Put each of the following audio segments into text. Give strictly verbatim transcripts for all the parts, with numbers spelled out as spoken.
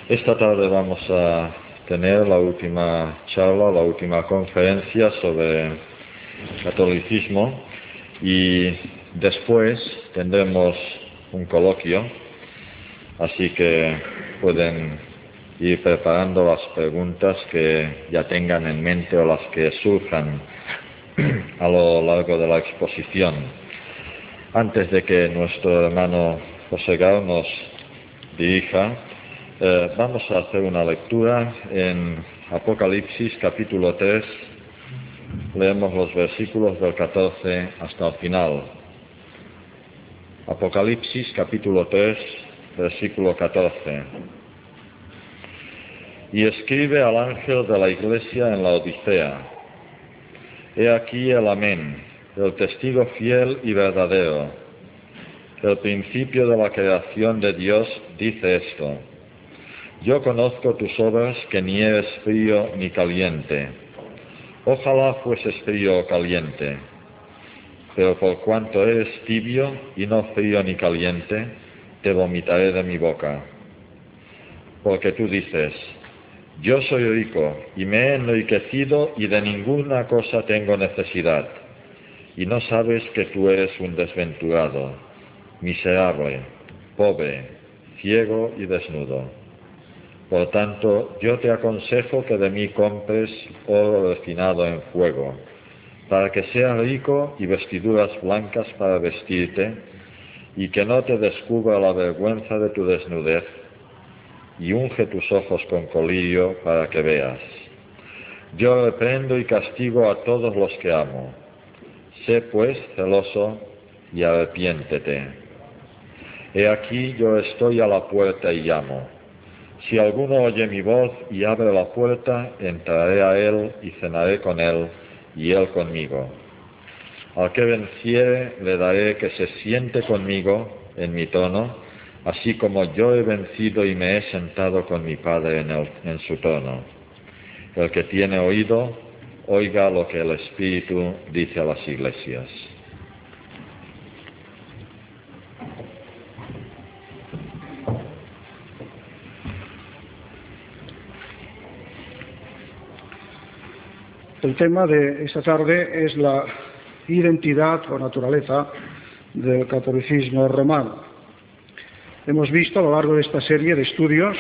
Esta tarde vamos a tener la última charla, la última conferencia sobre catolicismo y después tendremos un coloquio, así que pueden ir preparando las preguntas que ya tengan en mente o las que surjan a lo largo de la exposición. Antes de que nuestro hermano José Gao nos dirija, Eh, vamos a hacer una lectura en Apocalipsis capítulo tres, leemos los versículos del catorce hasta el final. Apocalipsis capítulo tres, versículo catorce. Y escribe al ángel de la iglesia en la Odisea: He aquí el Amén, el testigo fiel y verdadero. El principio de la creación de Dios dice esto: Yo conozco tus obras, que ni eres frío ni caliente. Ojalá fueses frío o caliente. Pero por cuanto eres tibio y no frío ni caliente, te vomitaré de mi boca. Porque tú dices: Yo soy rico y me he enriquecido y de ninguna cosa tengo necesidad. Y no sabes que tú eres un desventurado, miserable, pobre, ciego y desnudo. Por tanto, yo te aconsejo que de mí compres oro refinado en fuego, para que seas rico y vestiduras blancas para vestirte, y que no te descubra la vergüenza de tu desnudez, y unge tus ojos con colirio para que veas. Yo reprendo y castigo a todos los que amo. Sé pues celoso y arrepiéntete. He aquí yo estoy a la puerta y llamo. Si alguno oye mi voz y abre la puerta, entraré a él y cenaré con él, y él conmigo. Al que venciere, le daré que se siente conmigo en mi trono, así como yo he vencido y me he sentado con mi Padre en, el, en su trono. El que tiene oído, oiga lo que el Espíritu dice a las iglesias. El tema de esta tarde es la identidad o naturaleza del catolicismo romano. Hemos visto a lo largo de esta serie de estudios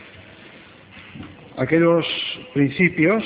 aquellos principios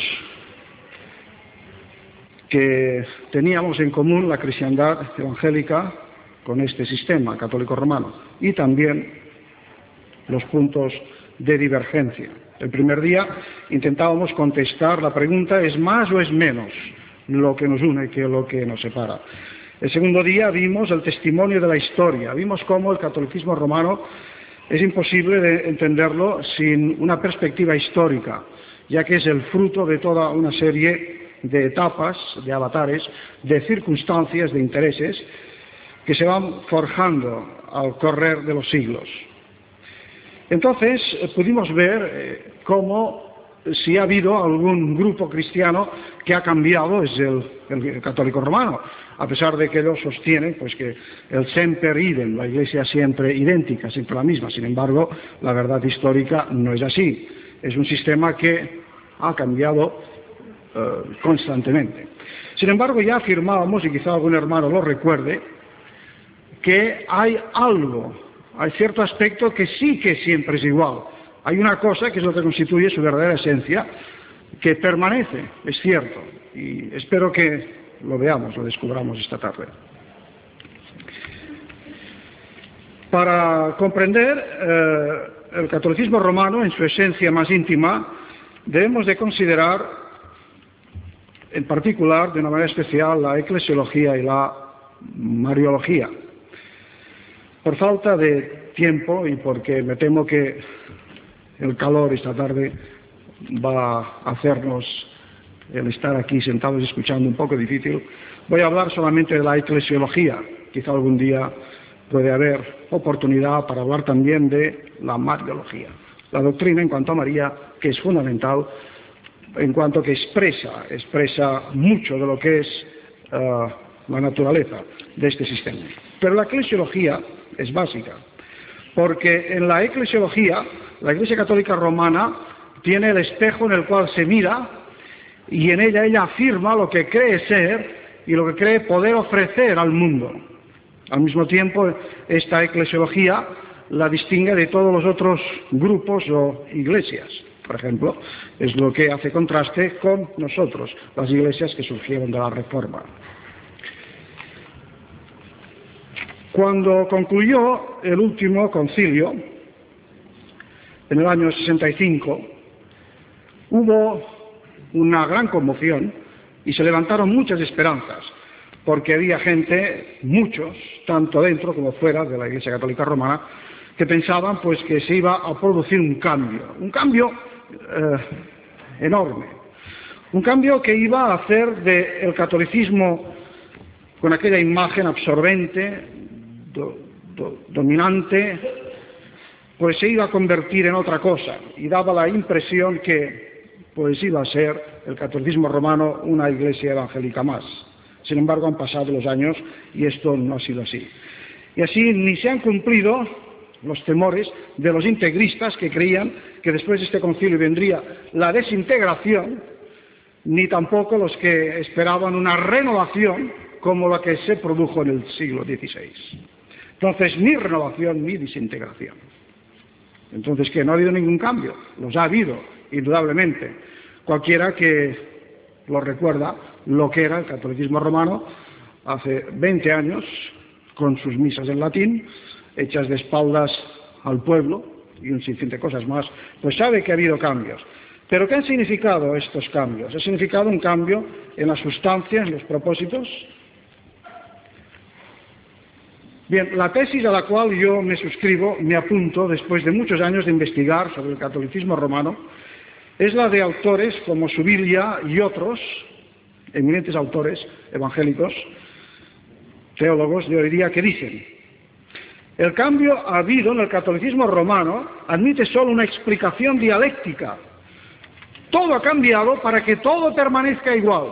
que teníamos en común la cristiandad evangélica con este sistema católico romano, y también los puntos de divergencia. El primer día intentábamos contestar la pregunta: ¿es más o es menos lo que nos une que lo que nos separa? El segundo día vimos el testimonio de la historia, vimos cómo el catolicismo romano es imposible de entenderlo sin una perspectiva histórica, ya que es el fruto de toda una serie de etapas, de avatares, de circunstancias, de intereses que se van forjando al correr de los siglos. Entonces pudimos ver eh, cómo, si ha habido algún grupo cristiano que ha cambiado, es el, el católico romano, a pesar de que ellos sostienen pues, que el semper idem, la Iglesia siempre idéntica, siempre la misma. Sin embargo, la verdad histórica no es así. Es un sistema que ha cambiado eh, constantemente. Sin embargo, ya afirmábamos, y quizá algún hermano lo recuerde, que hay algo, hay cierto aspecto que sí que siempre es igual. Hay una cosa que es lo que constituye su verdadera esencia, que permanece, es cierto, y espero que lo veamos, lo descubramos esta tarde. Para comprender eh, el catolicismo romano en su esencia más íntima, debemos de considerar, en particular, de una manera especial, la eclesiología y la mariología. Por falta de tiempo y porque me temo que el calor esta tarde va a hacernos el estar aquí sentados y escuchando un poco difícil, voy a hablar solamente de la eclesiología. Quizá algún día puede haber oportunidad para hablar también de la mariología, la doctrina en cuanto a María, que es fundamental en cuanto que expresa, expresa mucho de lo que es uh, la naturaleza de este sistema. Pero la eclesiología es básica, porque en la eclesiología La Iglesia Católica Romana tiene el espejo en el cual se mira y en ella ella afirma lo que cree ser y lo que cree poder ofrecer al mundo. Al mismo tiempo, esta eclesiología la distingue de todos los otros grupos o iglesias. Por ejemplo, es lo que hace contraste con nosotros, las iglesias que surgieron de la Reforma. Cuando concluyó el último concilio, en el año sesenta y cinco, hubo una gran conmoción y se levantaron muchas esperanzas, porque había gente, muchos, tanto dentro como fuera de la Iglesia Católica Romana, que pensaban pues que se iba a producir un cambio, un cambio eh, enorme, un cambio que iba a hacer del catolicismo, con aquella imagen absorbente, do, do, dominante, pues se iba a convertir en otra cosa, y daba la impresión que pues iba a ser el catolicismo romano una iglesia evangélica más. Sin embargo, han pasado los años y esto no ha sido así. Y así ni se han cumplido los temores de los integristas que creían que después de este concilio vendría la desintegración, ni tampoco los que esperaban una renovación como la que se produjo en el siglo dieciséis. Entonces, ni renovación ni desintegración. Entonces, ¿qué? No ha habido ningún cambio. Los ha habido, indudablemente. Cualquiera que lo recuerda lo que era el catolicismo romano hace veinte años, con sus misas en latín, hechas de espaldas al pueblo y un sinfín de cosas más, pues sabe que ha habido cambios. ¿Pero qué han significado estos cambios? ¿Ha significado un cambio en la sustancia, en los propósitos? Bien, la tesis a la cual yo me suscribo, me apunto, después de muchos años de investigar sobre el catolicismo romano, es la de autores como Subilia y otros, eminentes autores evangélicos, teólogos de hoy día, que dicen: el cambio habido en el catolicismo romano admite solo una explicación dialéctica. Todo ha cambiado para que todo permanezca igual.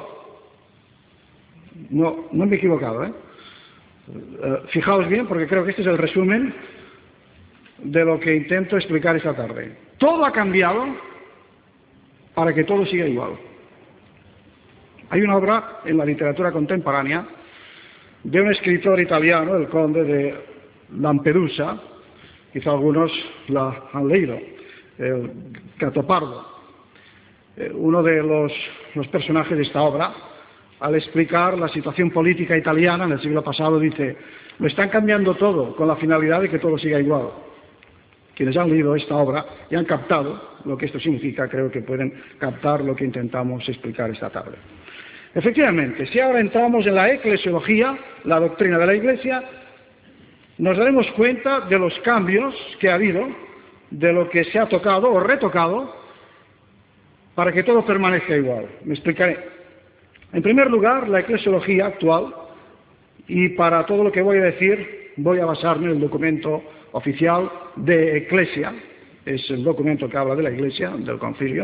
No, no me he equivocado, ¿eh? Uh, fijaos bien, porque creo que este es el resumen de lo que intento explicar esta tarde. Todo ha cambiado para que todo siga igual. Hay una obra en la literatura contemporánea de un escritor italiano, el conde de Lampedusa, quizá algunos la han leído, el Gattopardo. Eh, uno de los, los personajes de esta obra, al explicar la situación política italiana en el siglo pasado, dice: lo están cambiando todo con la finalidad de que todo siga igual. Quienes han leído esta obra y han captado lo que esto significa, creo que pueden captar lo que intentamos explicar esta tarde. Efectivamente, si ahora entramos en la eclesiología, la doctrina de la Iglesia, nos daremos cuenta de los cambios que ha habido, de lo que se ha tocado o retocado, para que todo permanezca igual. Me explicaré. En primer lugar, la eclesiología actual, y para todo lo que voy a decir voy a basarme en el documento oficial de Eclesia, es el documento que habla de la Iglesia, del concilio,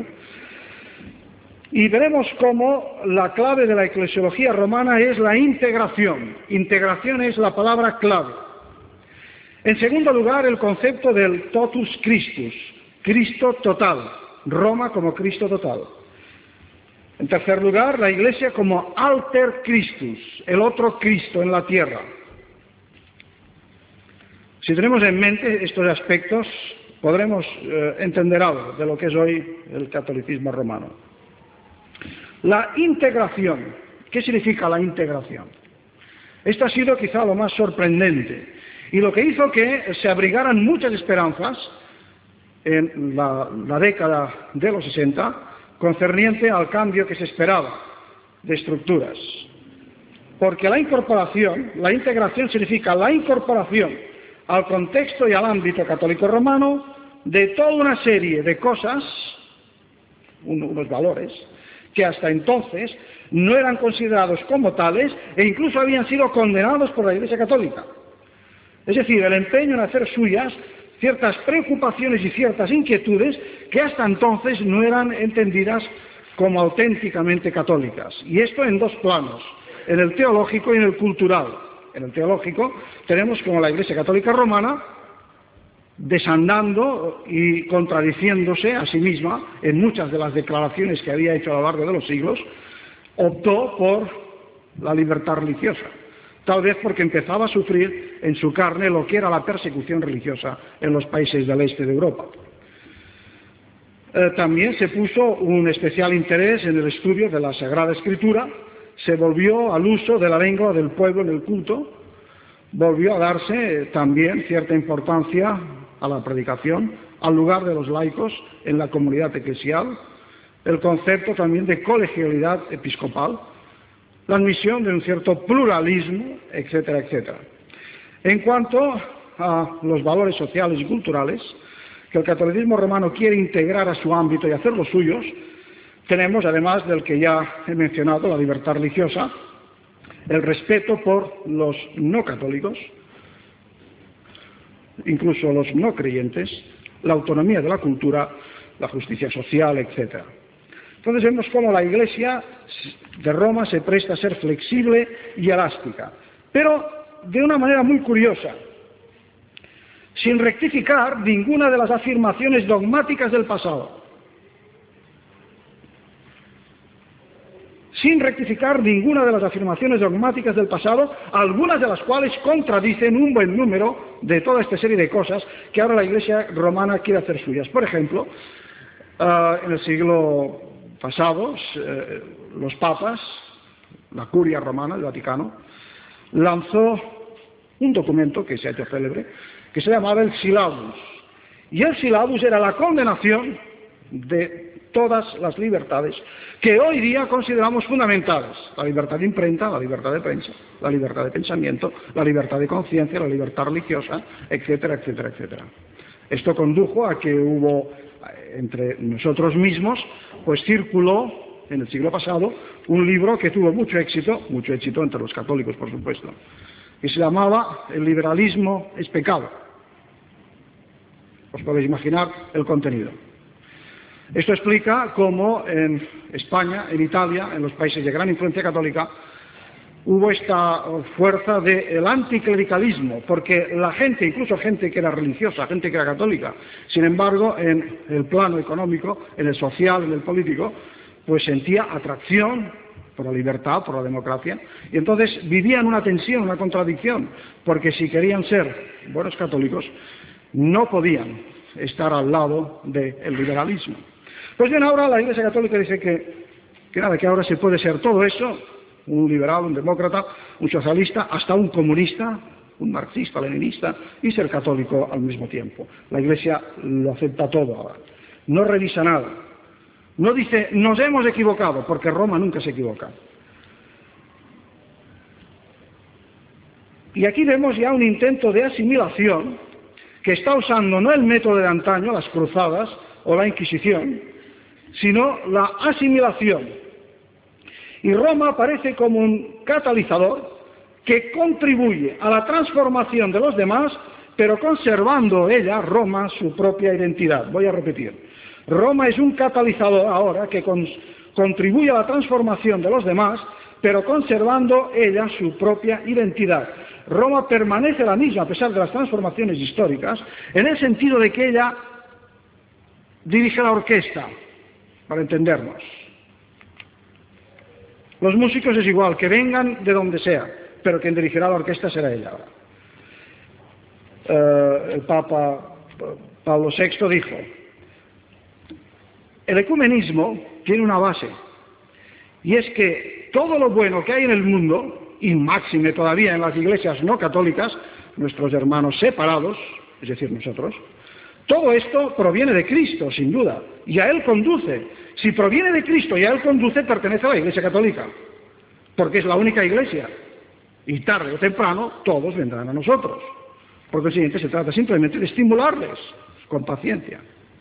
y veremos cómo la clave de la eclesiología romana es la integración. Integración es la palabra clave. En segundo lugar, el concepto del totus Christus, Cristo total, Roma como Cristo total. En tercer lugar, la Iglesia como alter Christus, el otro Cristo en la tierra. Si tenemos en mente estos aspectos, podremos eh, entender algo de lo que es hoy el catolicismo romano. La integración. ¿Qué significa la integración? Esto ha sido quizá lo más sorprendente y lo que hizo que se abrigaran muchas esperanzas en la, la década de los sesenta, concerniente al cambio que se esperaba de estructuras. Porque la incorporación, la integración significa la incorporación al contexto y al ámbito católico romano de toda una serie de cosas, unos valores, que hasta entonces no eran considerados como tales e incluso habían sido condenados por la Iglesia Católica. Es decir, el empeño en hacer suyas ciertas preocupaciones y ciertas inquietudes que hasta entonces no eran entendidas como auténticamente católicas. Y esto en dos planos, en el teológico y en el cultural. En el teológico tenemos como la Iglesia Católica Romana desandando y contradiciéndose a sí misma en muchas de las declaraciones que había hecho a lo largo de los siglos, optó por la libertad religiosa, tal vez porque empezaba a sufrir en su carne lo que era la persecución religiosa en los países del este de Europa. Eh, también se puso un especial interés en el estudio de la Sagrada Escritura, se volvió al uso de la lengua del pueblo en el culto, volvió a darse también cierta importancia a la predicación, al lugar de los laicos en la comunidad eclesial, el concepto también de colegialidad episcopal, la admisión de un cierto pluralismo, etcétera, etcétera. En cuanto a los valores sociales y culturales que el catolicismo romano quiere integrar a su ámbito y hacerlos suyos, tenemos, además del que ya he mencionado, la libertad religiosa, el respeto por los no católicos, incluso los no creyentes, la autonomía de la cultura, la justicia social, etcétera. Entonces vemos cómo la Iglesia de Roma se presta a ser flexible y elástica, pero de una manera muy curiosa, sin rectificar ninguna de las afirmaciones dogmáticas del pasado. Sin rectificar ninguna de las afirmaciones dogmáticas del pasado, algunas de las cuales contradicen un buen número de toda esta serie de cosas que ahora la Iglesia romana quiere hacer suyas. Por ejemplo, uh, en el siglo pasado, eh, los papas, la curia romana, el Vaticano, lanzó un documento que se ha hecho célebre, que se llamaba el Syllabus. Y el Syllabus era la condenación de todas las libertades que hoy día consideramos fundamentales: la libertad de imprenta, la libertad de prensa, la libertad de pensamiento, la libertad de conciencia, la libertad religiosa, etcétera, etcétera, etcétera. Esto condujo a que hubo entre nosotros mismos, pues circuló en el siglo pasado un libro que tuvo mucho éxito, mucho éxito entre los católicos, por supuesto, que se llamaba El liberalismo es pecado. Os podéis imaginar el contenido. Esto explica cómo en España, en Italia, en los países de gran influencia católica, hubo esta fuerza del anticlericalismo, porque la gente, incluso gente que era religiosa, gente que era católica, sin embargo, en el plano económico, en el social, en el político, pues sentía atracción por la libertad, por la democracia, y entonces vivían una tensión, una contradicción, porque si querían ser buenos católicos, no podían estar al lado del liberalismo. Pues bien, ahora la Iglesia Católica dice que, que nada, que ahora se puede ser todo eso, un liberal, un demócrata, un socialista, hasta un comunista, un marxista, leninista, y ser católico al mismo tiempo. La Iglesia lo acepta todo ahora, no revisa nada, no dice nos hemos equivocado, porque Roma nunca se equivoca. Y aquí vemos ya un intento de asimilación que está usando no el método de antaño, las cruzadas o la Inquisición, sino la asimilación. Y Roma aparece como un catalizador que contribuye a la transformación de los demás, pero conservando ella, Roma, su propia identidad. Voy a repetir. Roma es un catalizador ahora que con, contribuye a la transformación de los demás, pero conservando ella su propia identidad. Roma permanece la misma a pesar de las transformaciones históricas, en el sentido de que ella dirige la orquesta, para entendernos. Los músicos es igual, que vengan de donde sea, pero quien dirigirá la orquesta será ella ahora. Uh, el Papa Pablo sexto dijo: el ecumenismo tiene una base, y es que todo lo bueno que hay en el mundo, y máxime todavía en las iglesias no católicas, nuestros hermanos separados, es decir, nosotros, todo esto proviene de Cristo, sin duda, y a Él conduce. Si proviene de Cristo y a Él conduce, pertenece a la Iglesia Católica, porque es la única iglesia, y tarde o temprano todos vendrán a nosotros. Por consiguiente, se trata simplemente de estimularles con paciencia.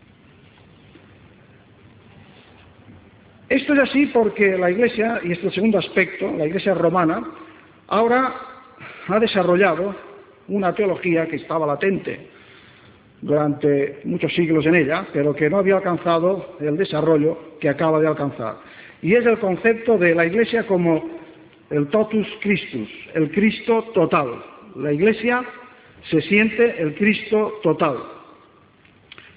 Esto es así porque la Iglesia, y este es el segundo aspecto, la Iglesia romana, ahora ha desarrollado una teología que estaba latente durante muchos siglos en ella, pero que no había alcanzado el desarrollo que acaba de alcanzar. Y es el concepto de la Iglesia como el totus Christus, el Cristo total. La Iglesia se siente el Cristo total.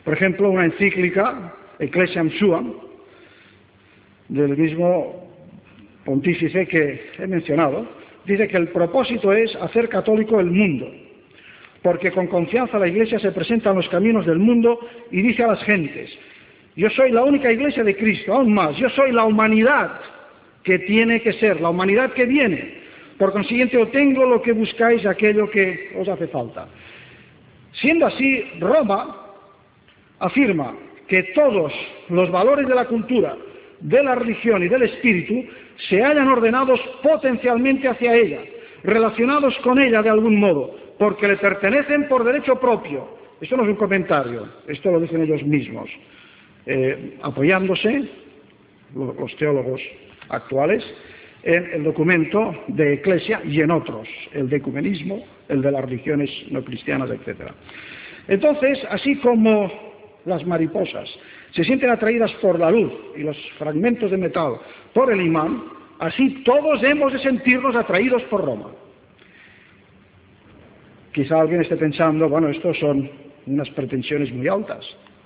Por ejemplo, una encíclica, Ecclesiam Suam, del mismo pontífice que he mencionado, dice que el propósito es hacer católico el mundo, porque con confianza la Iglesia se presenta en los caminos del mundo y dice a las gentes: yo soy la única Iglesia de Cristo, aún más, yo soy la humanidad que tiene que ser, la humanidad que viene. Por consiguiente, yo tengo lo que buscáis, aquello que os hace falta. Siendo así, Roma afirma que todos los valores de la cultura, de la religión y del espíritu se hallan ordenados potencialmente hacia ella, relacionados con ella de algún modo, porque le pertenecen por derecho propio. Esto no es un comentario, esto lo dicen ellos mismos, eh, apoyándose, los teólogos actuales, en el documento de Eclesia y en otros, el de ecumenismo, el de las religiones no cristianas, etcétera. Entonces, así como las mariposas se sienten atraídas por la luz y los fragmentos de metal por el imán, así todos hemos de sentirnos atraídos por Roma. Quizá alguien esté pensando, bueno, estos son unas pretensiones muy altas.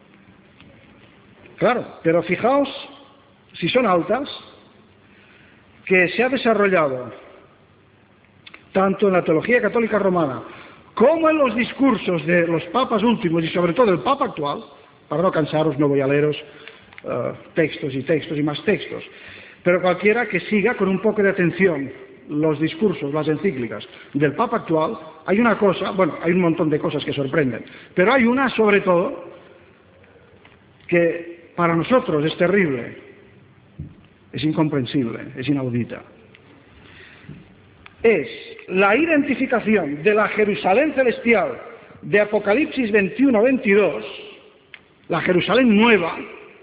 Claro, pero fijaos, si son altas, que se ha desarrollado tanto en la teología católica romana como en los discursos de los papas últimos y sobre todo el papa actual. Para no cansaros, no voy a leeros uh, textos y textos y más textos, pero cualquiera que siga con un poco de atención los discursos, las encíclicas del papa actual, hay una cosa, bueno, hay un montón de cosas que sorprenden, pero hay una sobre todo que para nosotros es terrible, es incomprensible, es inaudita. Es la identificación de la Jerusalén celestial de Apocalipsis veintiuno veintidós, la Jerusalén nueva,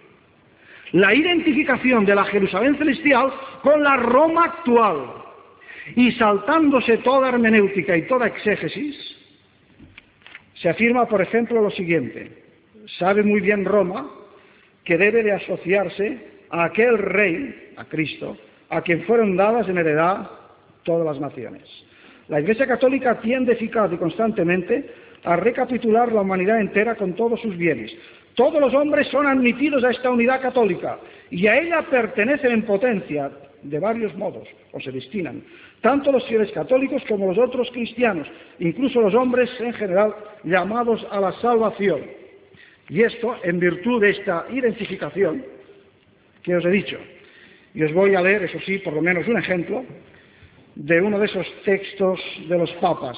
la identificación de la Jerusalén celestial con la Roma actual, y saltándose toda hermenéutica y toda exégesis, se afirma, por ejemplo, lo siguiente: sabe muy bien Roma que debe de asociarse a aquel rey, a Cristo, a quien fueron dadas en heredad todas las naciones. La Iglesia Católica tiende eficaz y constantemente a recapitular la humanidad entera con todos sus bienes. Todos los hombres son admitidos a esta unidad católica y a ella pertenecen en potencia de varios modos, o se destinan, tanto los fieles católicos como los otros cristianos, incluso los hombres en general llamados a la salvación. Y esto en virtud de esta identificación que os he dicho. Y os voy a leer, eso sí, por lo menos un ejemplo de uno de esos textos de los papas.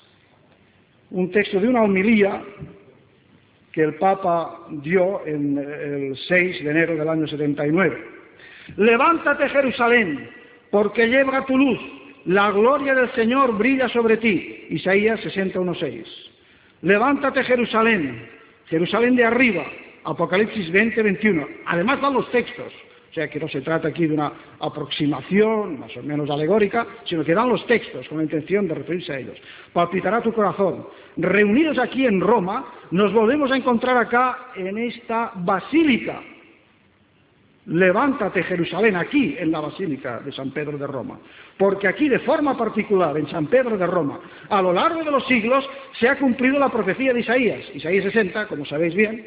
Un texto de una homilía que el Papa dio en el seis de enero del año setenta y nueve. Levántate, Jerusalén, porque llega tu luz, la gloria del Señor brilla sobre ti. Isaías sesenta y uno seis. Levántate, Jerusalén, Jerusalén de arriba, Apocalipsis veinte veintiuno. Además dan los textos, o sea que no se trata aquí de una aproximación más o menos alegórica, sino que dan los textos con la intención de referirse a ellos. Palpitará tu corazón. Reunidos aquí en Roma, nos volvemos a encontrar acá en esta basílica. Levántate, Jerusalén, aquí en la basílica de San Pedro de Roma, porque aquí de forma particular, en San Pedro de Roma, a lo largo de los siglos se ha cumplido la profecía de Isaías. Isaías sesenta, como sabéis bien,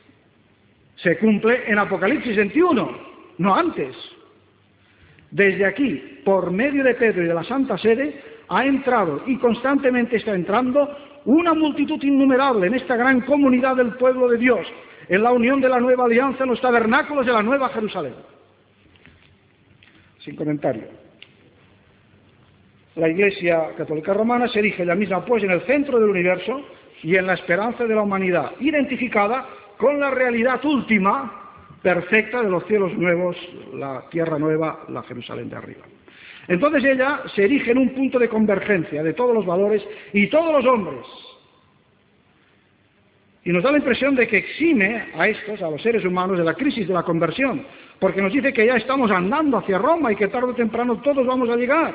se cumple en Apocalipsis veintiuno. No antes. Desde aquí, por medio de Pedro y de la Santa Sede, ha entrado y constantemente está entrando una multitud innumerable en esta gran comunidad del pueblo de Dios, en la unión de la nueva alianza, en los tabernáculos de la nueva Jerusalén. Sin comentario. La Iglesia Católica Romana se erige ella misma, pues, en el centro del universo y en la esperanza de la humanidad, identificada con la realidad última perfecta de los cielos nuevos, la tierra nueva, la Jerusalén de arriba. Entonces ella se erige en un punto de convergencia de todos los valores y todos los hombres. Y nos da la impresión de que exime a estos, a los seres humanos, de la crisis de la conversión, porque nos dice que ya estamos andando hacia Roma y que tarde o temprano todos vamos a llegar.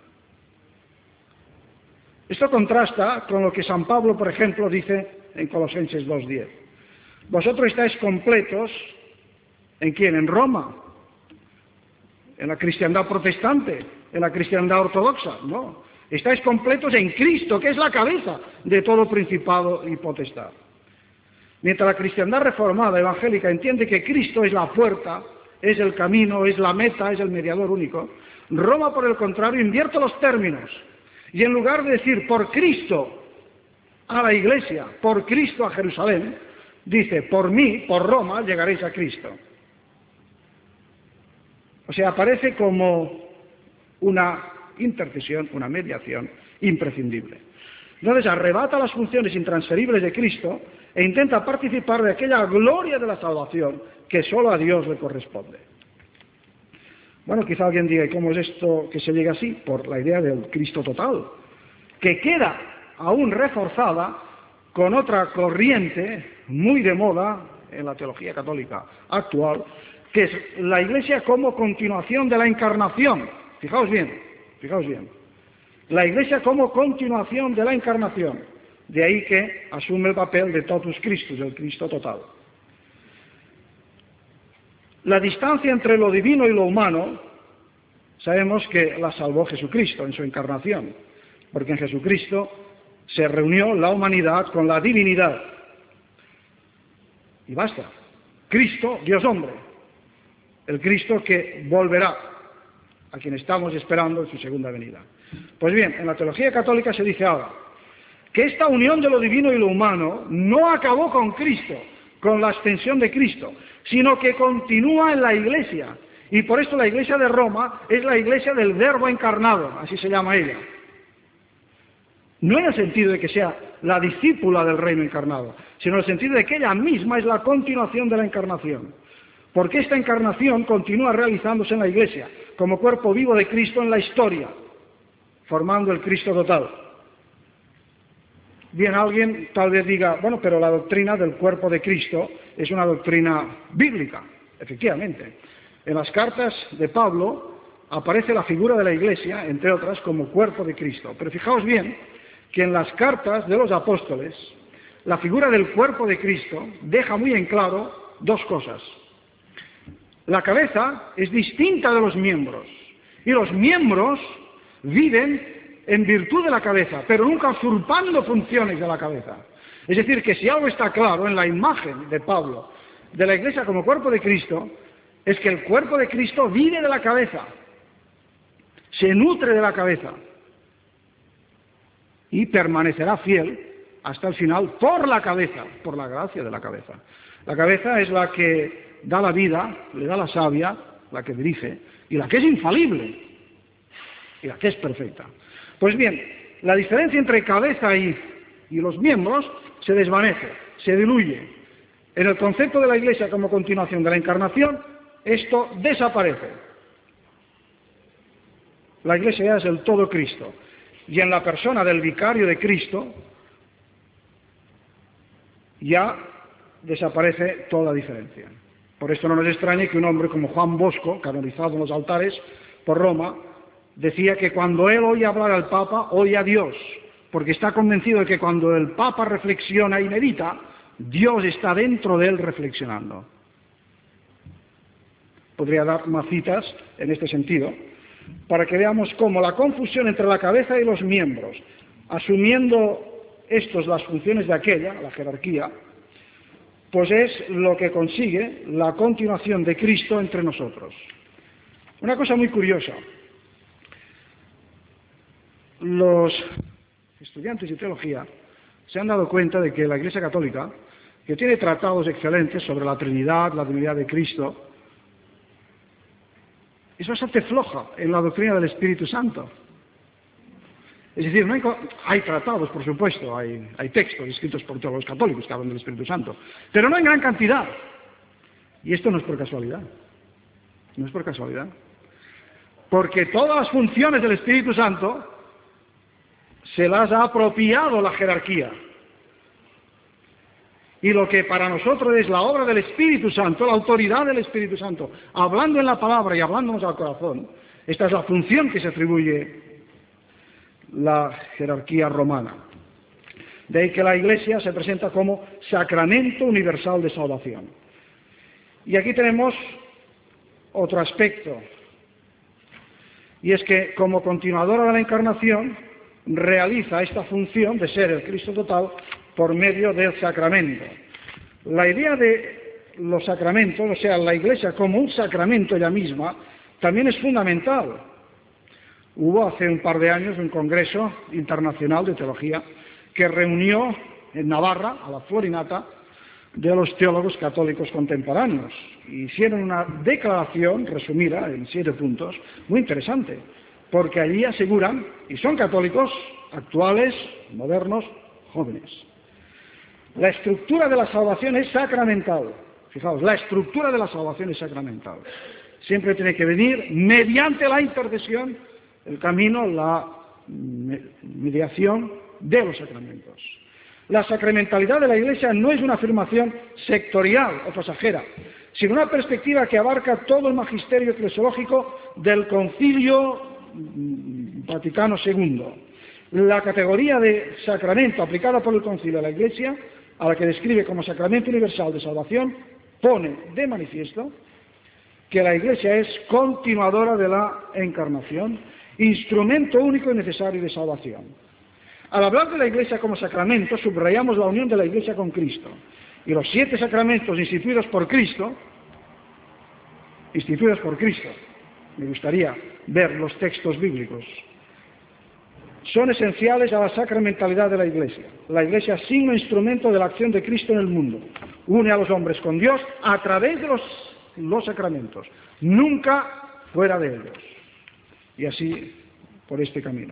Esto contrasta con lo que San Pablo, por ejemplo, dice en Colosenses dos diez. Vosotros estáis completos, ¿en quién? En Roma, en la cristiandad protestante, en la cristiandad ortodoxa, no. Estáis completos en Cristo, que es la cabeza de todo principado y potestad. Mientras la cristiandad reformada, evangélica, entiende que Cristo es la puerta, es el camino, es la meta, es el mediador único, Roma, por el contrario, invierte los términos. Y en lugar de decir por Cristo a la Iglesia, por Cristo a Jerusalén, dice por mí, por Roma, llegaréis a Cristo. O sea, aparece como una intercesión, una mediación imprescindible. Entonces arrebata las funciones intransferibles de Cristo e intenta participar de aquella gloria de la salvación que solo a Dios le corresponde. Bueno, quizá alguien diga, ¿y cómo es esto que se llega así? Por la idea del Cristo total, que queda aún reforzada con otra corriente muy de moda en la teología católica actual, que es la Iglesia como continuación de la encarnación. Fijaos bien, fijaos bien. La Iglesia como continuación de la encarnación. De ahí que asume el papel de totus Christus, el Cristo total. La distancia entre lo divino y lo humano, sabemos que la salvó Jesucristo en su encarnación, porque en Jesucristo se reunió la humanidad con la divinidad. Y basta. Cristo, Dios hombre. El Cristo que volverá, a quien estamos esperando en su segunda venida. Pues bien, en la teología católica se dice ahora que esta unión de lo divino y lo humano no acabó con Cristo, con la ascensión de Cristo, sino que continúa en la Iglesia. Y por esto la Iglesia de Roma es la Iglesia del Verbo encarnado, así se llama ella. No en el sentido de que sea la discípula del reino encarnado, sino en el sentido de que ella misma es la continuación de la encarnación. Porque esta encarnación continúa realizándose en la Iglesia, como cuerpo vivo de Cristo en la historia, formando el Cristo total. Bien, alguien tal vez diga, bueno, pero la doctrina del cuerpo de Cristo es una doctrina bíblica. Efectivamente. En las cartas de Pablo aparece la figura de la Iglesia, entre otras, como cuerpo de Cristo. Pero fijaos bien que en las cartas de los apóstoles, la figura del cuerpo de Cristo deja muy en claro dos cosas. La cabeza es distinta de los miembros, y los miembros viven en virtud de la cabeza, pero nunca usurpando funciones de la cabeza. Es decir, que si algo está claro en la imagen de Pablo de la Iglesia como cuerpo de Cristo, es que el cuerpo de Cristo vive de la cabeza, se nutre de la cabeza y permanecerá fiel hasta el final por la cabeza, por la gracia de la cabeza. La cabeza es la que da la vida, le da la savia, la que dirige, y la que es infalible, y la que es perfecta. Pues bien, la diferencia entre cabeza y, y los miembros se desvanece, se diluye. En el concepto de la Iglesia como continuación de la encarnación, esto desaparece. La Iglesia ya es el todo Cristo. Y en la persona del vicario de Cristo, ya desaparece toda diferencia. Por esto no nos extrañe que un hombre como Juan Bosco, canonizado en los altares por Roma, decía que cuando él oye hablar al Papa, oye a Dios, porque está convencido de que cuando el Papa reflexiona y medita, Dios está dentro de él reflexionando. Podría dar más citas en este sentido, para que veamos cómo la confusión entre la cabeza y los miembros, asumiendo estos las funciones de aquella, la jerarquía, pues es lo que consigue la continuación de Cristo entre nosotros. Una cosa muy curiosa. Los estudiantes de teología se han dado cuenta de que la Iglesia Católica, que tiene tratados excelentes sobre la Trinidad, la divinidad de Cristo, es bastante floja en la doctrina del Espíritu Santo. Es decir, no hay, hay tratados, por supuesto, hay, hay textos escritos por todos los católicos que hablan del Espíritu Santo, pero no en gran cantidad. Y esto no es por casualidad. No es por casualidad. Porque todas las funciones del Espíritu Santo se las ha apropiado la jerarquía. Y lo que para nosotros es la obra del Espíritu Santo, la autoridad del Espíritu Santo, hablando en la palabra y hablándonos al corazón, esta es la función que se atribuye la jerarquía romana. De ahí que la Iglesia se presenta como sacramento universal de salvación. Y aquí tenemos otro aspecto, y es que como continuadora de la encarnación realiza esta función de ser el Cristo total por medio del sacramento. La idea de los sacramentos, o sea, la Iglesia como un sacramento ella misma, también es fundamental. Hubo hace un par de años un congreso internacional de teología que reunió en Navarra, a la Florinata, de los teólogos católicos contemporáneos. Hicieron una declaración resumida en siete puntos, muy interesante, porque allí aseguran, y son católicos actuales, modernos, jóvenes, la estructura de la salvación es sacramental. Fijaos, la estructura de la salvación es sacramental. Siempre tiene que venir mediante la intercesión, el camino, la mediación de los sacramentos. La sacramentalidad de la Iglesia no es una afirmación sectorial o pasajera, sino una perspectiva que abarca todo el magisterio eclesiológico del Concilio Vaticano segundo. La categoría de sacramento aplicada por el Concilio a la Iglesia, a la que describe como sacramento universal de salvación, pone de manifiesto que la Iglesia es continuadora de la encarnación, instrumento único y necesario de salvación. Al hablar de la Iglesia como sacramento, subrayamos la unión de la Iglesia con Cristo. Y los siete sacramentos instituidos por Cristo, instituidos por Cristo, me gustaría ver los textos bíblicos, son esenciales a la sacramentalidad de la Iglesia. La Iglesia es signo e instrumento de la acción de Cristo en el mundo. Une a los hombres con Dios a través de los, los sacramentos, nunca fuera de ellos. Y así, por este camino.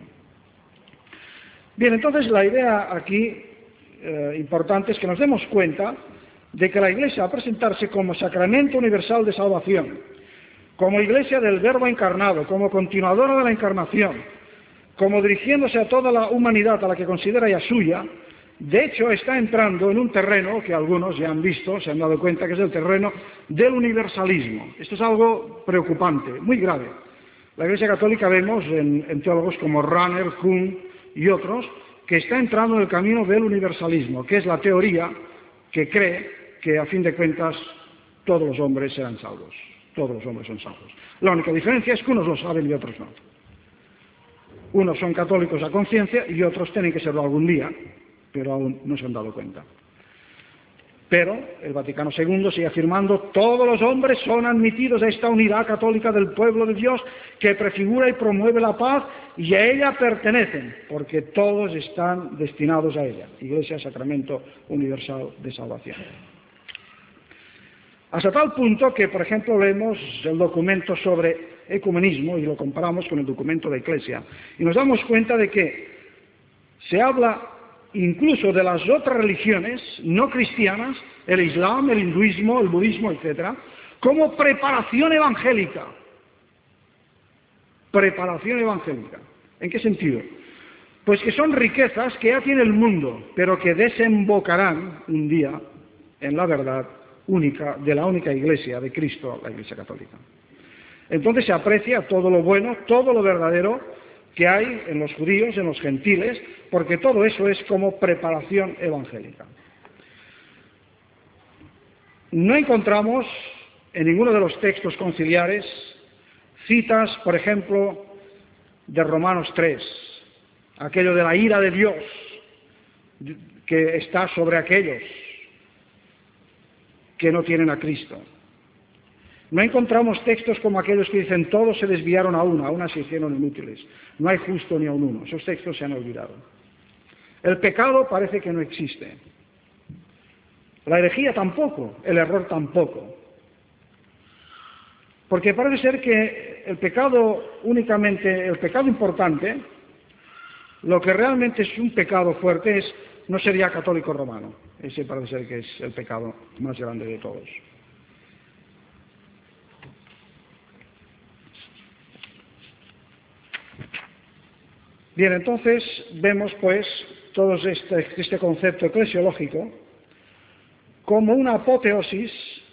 Bien, entonces la idea aquí eh, importante es que nos demos cuenta de que la Iglesia, a presentarse como sacramento universal de salvación, como Iglesia del Verbo encarnado, como continuadora de la encarnación, como dirigiéndose a toda la humanidad a la que considera ya suya, de hecho está entrando en un terreno que algunos ya han visto, se han dado cuenta que es el terreno del universalismo. Esto es algo preocupante, muy grave. La Iglesia Católica vemos en, en teólogos como Rahner, Kuhn y otros, que está entrando en el camino del universalismo, que es la teoría que cree que a fin de cuentas todos los hombres serán salvos. Todos los hombres son salvos. La única diferencia es que unos lo saben y otros no. Unos son católicos a conciencia y otros tienen que serlo algún día, pero aún no se han dado cuenta. Pero el Vaticano segundo sigue afirmando: todos los hombres son admitidos a esta unidad católica del pueblo de Dios que prefigura y promueve la paz, y a ella pertenecen, porque todos están destinados a ella. Iglesia, sacramento universal de salvación. Hasta tal punto que, por ejemplo, leemos el documento sobre ecumenismo y lo comparamos con el documento de Iglesia, y nos damos cuenta de que se habla incluso de las otras religiones no cristianas, el Islam, el hinduismo, el budismo, etcétera, como preparación evangélica. Preparación evangélica. ¿En qué sentido? Pues que son riquezas que ya tiene el mundo, pero que desembocarán un día en la verdad única de la única Iglesia de Cristo, la Iglesia Católica. Entonces se aprecia todo lo bueno, todo lo verdadero que hay en los judíos, en los gentiles, porque todo eso es como preparación evangélica. No encontramos en ninguno de los textos conciliares citas, por ejemplo, de Romanos tres, aquello de la ira de Dios que está sobre aquellos que no tienen a Cristo. No encontramos textos como aquellos que dicen todos se desviaron a una, a una se hicieron inútiles, no hay justo ni a un uno. Esos textos se han olvidado. El pecado parece que no existe. La herejía tampoco, el error tampoco. Porque parece ser que el pecado únicamente, el pecado importante, lo que realmente es un pecado fuerte es, no sería católico romano. Ese parece ser que es el pecado más grande de todos. Bien, entonces vemos pues todo este, este concepto eclesiológico como una apoteosis,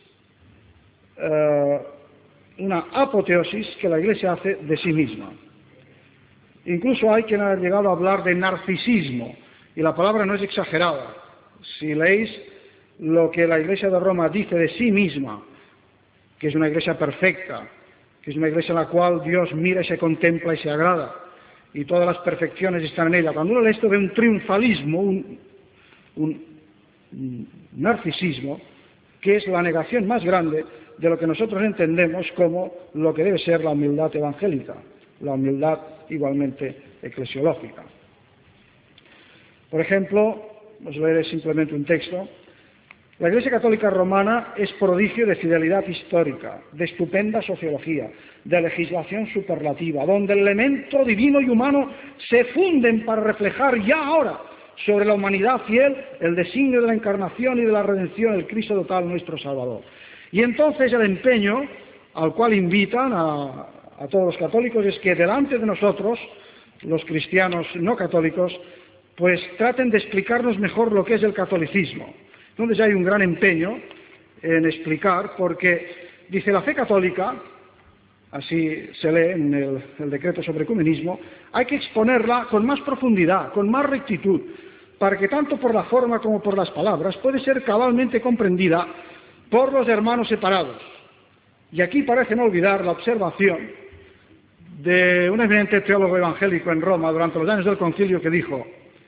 eh, una apoteosis que la Iglesia hace de sí misma. Incluso hay quien ha llegado a hablar de narcisismo, y la palabra no es exagerada. Si leéis lo que la Iglesia de Roma dice de sí misma, que es una Iglesia perfecta, que es una Iglesia en la cual Dios mira y se contempla y se agrada, y todas las perfecciones están en ella. Cuando uno lee esto ve un triunfalismo, un, un, un narcisismo que es la negación más grande de lo que nosotros entendemos como lo que debe ser la humildad evangélica, la humildad igualmente eclesiológica. Por ejemplo, os leeré simplemente un texto. La Iglesia Católica Romana es prodigio de fidelidad histórica, de estupenda sociología, de legislación superlativa, donde el elemento divino y humano se funden para reflejar ya ahora sobre la humanidad fiel el designio de la encarnación y de la redención del Cristo total, nuestro Salvador. Y entonces el empeño al cual invitan a, a todos los católicos es que delante de nosotros, los cristianos no católicos, pues traten de explicarnos mejor lo que es el catolicismo. Entonces hay un gran empeño en explicar, porque dice la fe católica, así se lee en el, el decreto sobre ecumenismo, hay que exponerla con más profundidad, con más rectitud, para que tanto por la forma como por las palabras puede ser cabalmente comprendida por los hermanos separados. Y aquí parecen olvidar la observación de un eminente teólogo evangélico en Roma durante los años del concilio que dijo: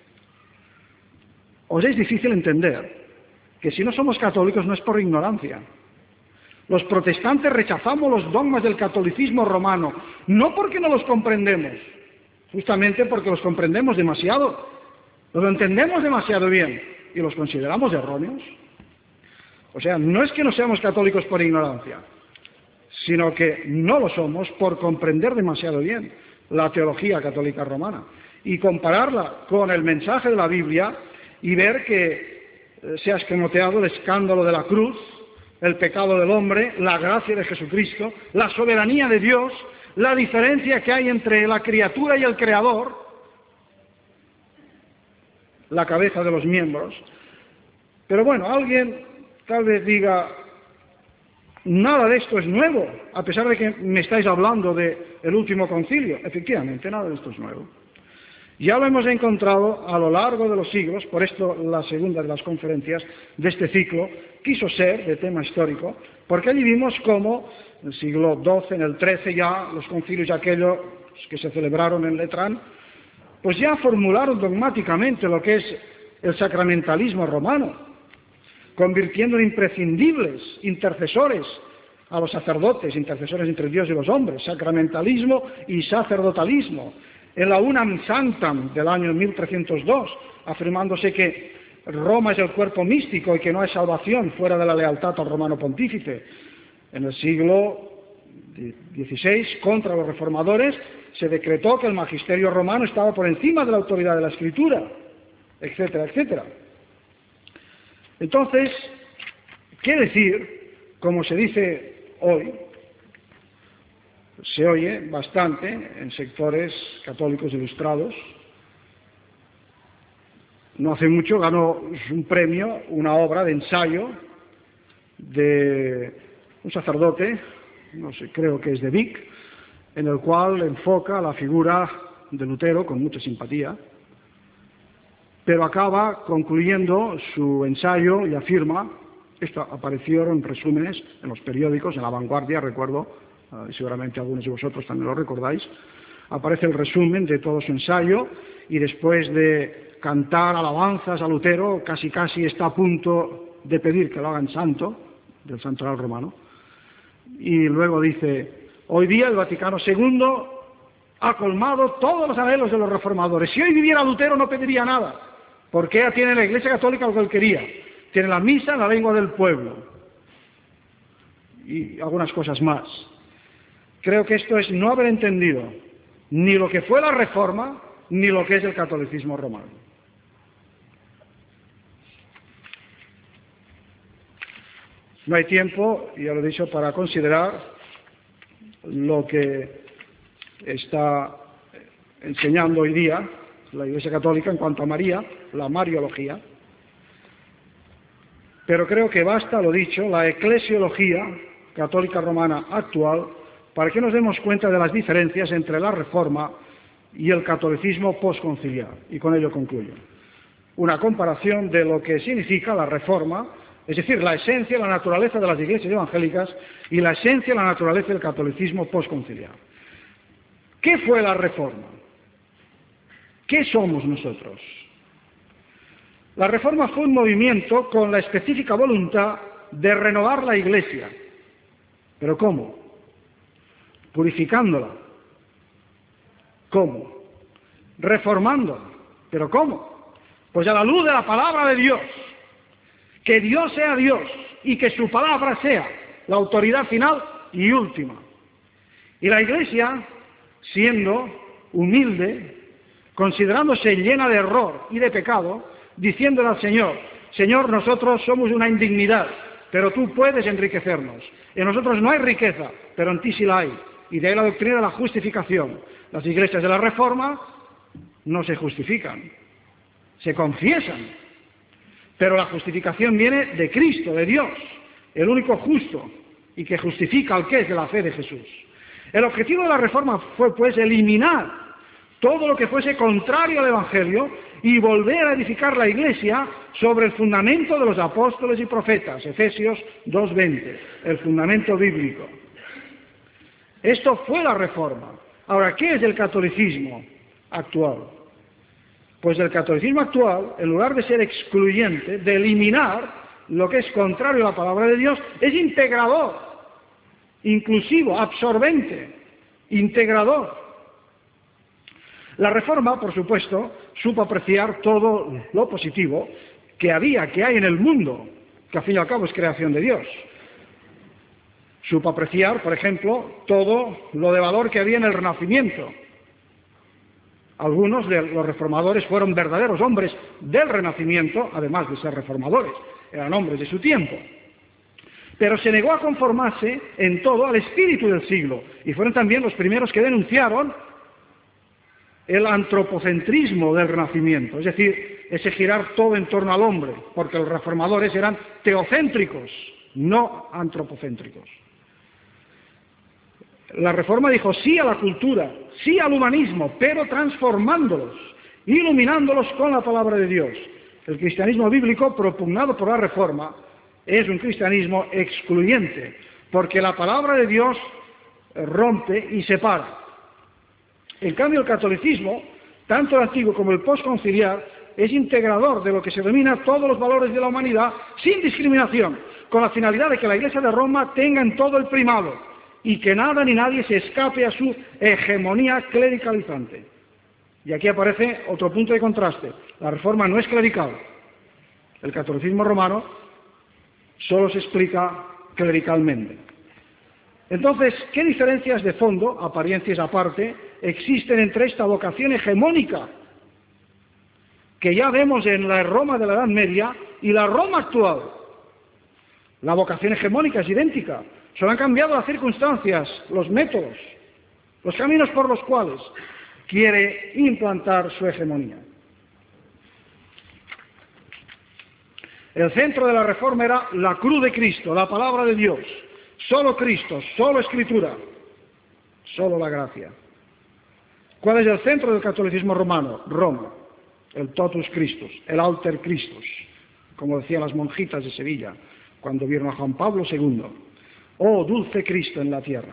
os es difícil entender que si no somos católicos no es por ignorancia. Los protestantes rechazamos los dogmas del catolicismo romano, no porque no los comprendemos, justamente porque los comprendemos demasiado, los entendemos demasiado bien y los consideramos erróneos. O sea, no es que no seamos católicos por ignorancia, sino que no lo somos por comprender demasiado bien la teología católica romana y compararla con el mensaje de la Biblia y ver que se ha escamoteado el escándalo de la cruz, el pecado del hombre, la gracia de Jesucristo, la soberanía de Dios, la diferencia que hay entre la criatura y el Creador, la cabeza de los miembros. Pero bueno, alguien tal vez diga: nada de esto es nuevo, a pesar de que me estáis hablando del último concilio. Efectivamente, nada de esto es nuevo. Ya lo hemos encontrado a lo largo de los siglos, por esto la segunda de las conferencias de este ciclo quiso ser de tema histórico, porque allí vimos cómo en el siglo doce, en el trece ya, los concilios aquellos que se celebraron en Letrán, pues ya formularon dogmáticamente lo que es el sacramentalismo romano, convirtiendo en imprescindibles intercesores a los sacerdotes, intercesores entre Dios y los hombres, sacramentalismo y sacerdotalismo, en la Unam Sanctam del año mil trescientos dos, afirmándose que Roma es el cuerpo místico y que no hay salvación fuera de la lealtad al romano pontífice. En el siglo dieciséis, contra los reformadores, se decretó que el magisterio romano estaba por encima de la autoridad de la Escritura, etcétera, etcétera. Entonces, ¿qué decir? Como se dice hoy, se oye bastante en sectores católicos ilustrados. No hace mucho ganó un premio, una obra de ensayo de un sacerdote, no sé, creo que es de Vic, en el cual enfoca la figura de Lutero con mucha simpatía, pero acaba concluyendo su ensayo y afirma, esto apareció en resúmenes en los periódicos, en La Vanguardia, recuerdo, Uh, seguramente algunos de vosotros también lo recordáis, aparece el resumen de todo su ensayo y después de cantar alabanzas a Lutero, casi casi está a punto de pedir que lo hagan santo del santoral romano, y luego dice: hoy día el Vaticano segundo ha colmado todos los anhelos de los reformadores. Si hoy viviera Lutero no pediría nada, porque ya tiene la Iglesia Católica lo que él quería, tiene la misa en la lengua del pueblo y algunas cosas más. Creo que esto es no haber entendido ni lo que fue la Reforma, ni lo que es el catolicismo romano. No hay tiempo, ya lo he dicho, para considerar lo que está enseñando hoy día la Iglesia Católica en cuanto a María, la mariología. Pero creo que basta, lo dicho, la eclesiología católica romana actual para que nos demos cuenta de las diferencias entre la Reforma y el catolicismo postconciliar. Y con ello concluyo. Una comparación de lo que significa la Reforma, es decir, la esencia, la naturaleza de las iglesias evangélicas y la esencia, la naturaleza del catolicismo postconciliar. ¿Qué fue la Reforma? ¿Qué somos nosotros? La Reforma fue un movimiento con la específica voluntad de renovar la Iglesia. ¿Pero cómo? Purificándola. ¿Cómo? Reformándola. ¿Pero cómo? Pues a la luz de la palabra de Dios. Que Dios sea Dios y que su palabra sea la autoridad final y última. Y la Iglesia, siendo humilde, considerándose llena de error y de pecado, diciéndole al Señor: Señor, nosotros somos una indignidad, pero tú puedes enriquecernos. En nosotros no hay riqueza, pero en ti sí la hay. Y de ahí la doctrina de la justificación. Las iglesias de la Reforma no se justifican, se confiesan. Pero la justificación viene de Cristo, de Dios, el único justo, y que justifica al que es de la fe de Jesús. El objetivo de la Reforma fue, pues, eliminar todo lo que fuese contrario al Evangelio y volver a edificar la Iglesia sobre el fundamento de los apóstoles y profetas, Efesios dos veinte, el fundamento bíblico. Esto fue la Reforma. Ahora, ¿qué es el catolicismo actual? Pues el catolicismo actual, en lugar de ser excluyente, de eliminar lo que es contrario a la palabra de Dios, es integrador, inclusivo, absorbente, integrador. La Reforma, por supuesto, supo apreciar todo lo positivo que había, que hay en el mundo, que al fin y al cabo es creación de Dios. Supo apreciar, por ejemplo, todo lo de valor que había en el Renacimiento. Algunos de los reformadores fueron verdaderos hombres del Renacimiento, además de ser reformadores, eran hombres de su tiempo. Pero se negó a conformarse en todo al espíritu del siglo, y fueron también los primeros que denunciaron el antropocentrismo del Renacimiento, es decir, ese girar todo en torno al hombre, porque los reformadores eran teocéntricos, no antropocéntricos. La Reforma dijo sí a la cultura, sí al humanismo, pero transformándolos, iluminándolos con la palabra de Dios. El cristianismo bíblico propugnado por la Reforma es un cristianismo excluyente, porque la palabra de Dios rompe y separa. En cambio, el catolicismo, tanto el antiguo como el postconciliar, es integrador de lo que se denomina todos los valores de la humanidad, sin discriminación, con la finalidad de que la Iglesia de Roma tenga en todo el primado y que nada ni nadie se escape a su hegemonía clericalizante. Y aquí aparece otro punto de contraste. La Reforma no es clerical. El catolicismo romano solo se explica clericalmente. Entonces, ¿qué diferencias de fondo, apariencias aparte, existen entre esta vocación hegemónica que ya vemos en la Roma de la Edad Media y la Roma actual? La vocación hegemónica es idéntica, solo han cambiado las circunstancias, los métodos, los caminos por los cuales quiere implantar su hegemonía. El centro de la Reforma era la cruz de Cristo, la palabra de Dios. Solo Cristo, solo Escritura, solo la gracia. ¿Cuál es el centro del catolicismo romano? Roma, el totus Christus, el alter Christus, como decían las monjitas de Sevilla cuando vieron a Juan Pablo segundo. Oh, dulce Cristo en la tierra.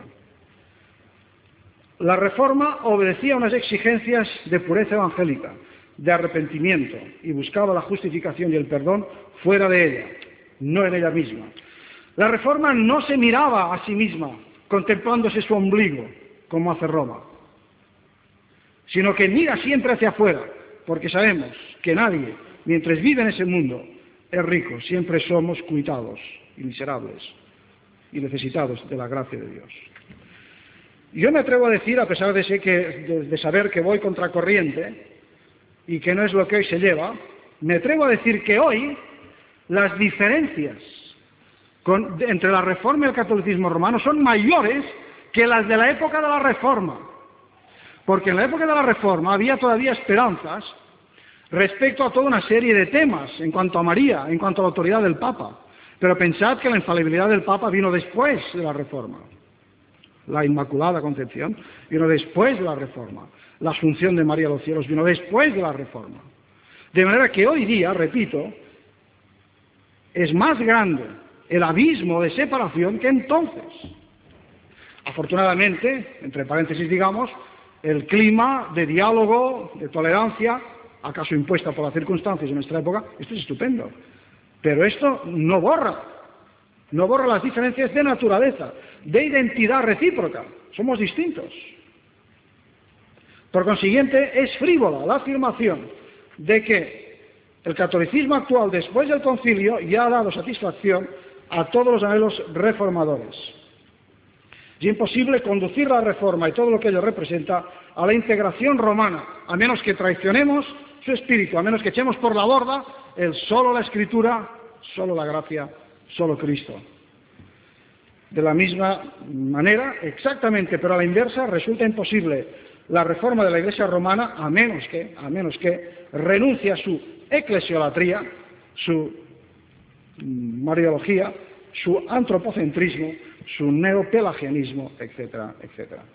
La Reforma obedecía a unas exigencias de pureza evangélica, de arrepentimiento, y buscaba la justificación y el perdón fuera de ella, no en ella misma. La Reforma no se miraba a sí misma, contemplándose su ombligo, como hace Roma, sino que mira siempre hacia afuera, porque sabemos que nadie, mientras vive en ese mundo, es rico. Siempre somos cuitados y miserables y necesitados de la gracia de Dios. Yo me atrevo a decir, a pesar de, ser que, de, de saber que voy contracorriente y que no es lo que hoy se lleva, me atrevo a decir que hoy las diferencias Con, entre la Reforma y el catolicismo romano son mayores que las de la época de la Reforma, porque en la época de la Reforma había todavía esperanzas respecto a toda una serie de temas en cuanto a María, en cuanto a la autoridad del Papa, pero pensad que la infalibilidad del Papa vino después de la Reforma, la Inmaculada Concepción vino después de la Reforma, la Asunción de María a los cielos vino después de la Reforma, de manera que hoy día, repito, es más grande el abismo de separación que entonces. Afortunadamente, entre paréntesis digamos, el clima de diálogo, de tolerancia, acaso impuesta por las circunstancias de nuestra época, esto es estupendo. Pero esto no borra no borra las diferencias de naturaleza, de identidad recíproca. Somos distintos. Por consiguiente, es frívola la afirmación de que el catolicismo actual, después del concilio, ya ha dado satisfacción a todos los anhelos reformadores. Es imposible conducir la reforma y todo lo que ello representa a la integración romana, a menos que traicionemos su espíritu, a menos que echemos por la borda el solo la Escritura, solo la gracia, solo Cristo. De la misma manera, exactamente, pero a la inversa, resulta imposible la reforma de la Iglesia romana a menos que, a menos que renuncie a su eclesiolatría, su mariología, su antropocentrismo, su neopelagianismo, etcétera, etcétera.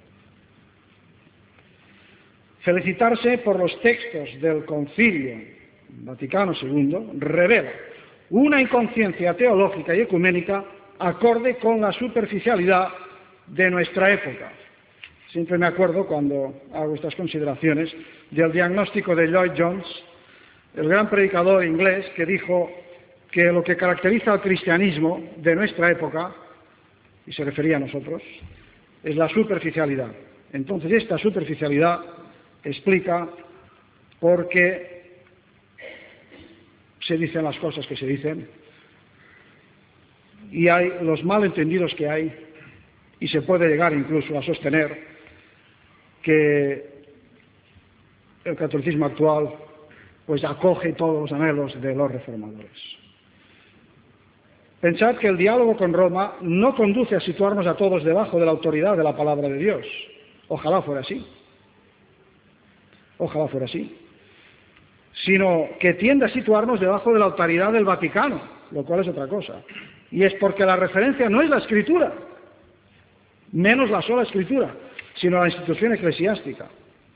Felicitarse por los textos del Concilio Vaticano segundo revela una inconsciencia teológica y ecuménica acorde con la superficialidad de nuestra época. Siempre me acuerdo, cuando hago estas consideraciones, del diagnóstico de Lloyd Jones, el gran predicador inglés, que dijo que lo que caracteriza al cristianismo de nuestra época, y se refería a nosotros, es la superficialidad. Entonces, esta superficialidad explica por qué se dicen las cosas que se dicen, y hay los malentendidos que hay, y se puede llegar incluso a sostener que el catolicismo actual pues acoge todos los anhelos de los reformadores. Pensad que el diálogo con Roma no conduce a situarnos a todos debajo de la autoridad de la palabra de Dios. Ojalá fuera así. Ojalá fuera así. Sino que tiende a situarnos debajo de la autoridad del Vaticano, lo cual es otra cosa. Y es porque la referencia no es la Escritura, menos la sola Escritura, sino la institución eclesiástica.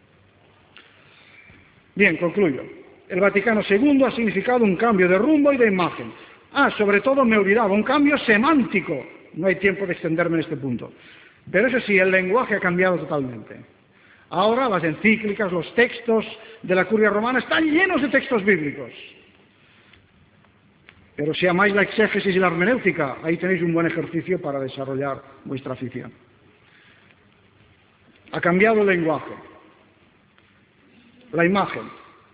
Bien, concluyo. El Vaticano segundo ha significado un cambio de rumbo y de imagen. Ah, sobre todo me olvidaba, un cambio semántico. No hay tiempo de extenderme en este punto. Pero eso sí, el lenguaje ha cambiado totalmente. Ahora las encíclicas, los textos de la Curia Romana están llenos de textos bíblicos. Pero si amáis la exégesis y la hermenéutica, ahí tenéis un buen ejercicio para desarrollar vuestra afición. Ha cambiado el lenguaje, la imagen.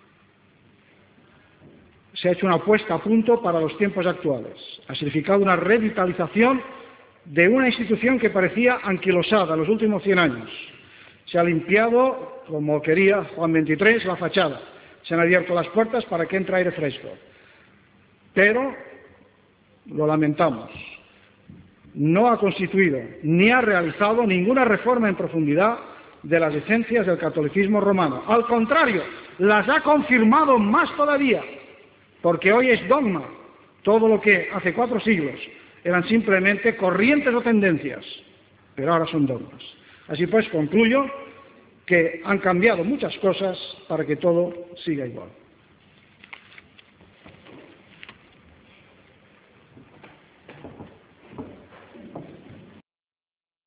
Se ha hecho una puesta a punto para los tiempos actuales. Ha significado una revitalización de una institución que parecía anquilosada en los últimos cien años. Se ha limpiado, como quería Juan veintitrés, la fachada. Se han abierto las puertas para que entre aire fresco. Pero, lo lamentamos, no ha constituido ni ha realizado ninguna reforma en profundidad de las esencias del catolicismo romano. Al contrario, las ha confirmado más todavía, porque hoy es dogma todo lo que hace cuatro siglos eran simplemente corrientes o tendencias, pero ahora son dogmas. Así pues, concluyo que han cambiado muchas cosas para que todo siga igual.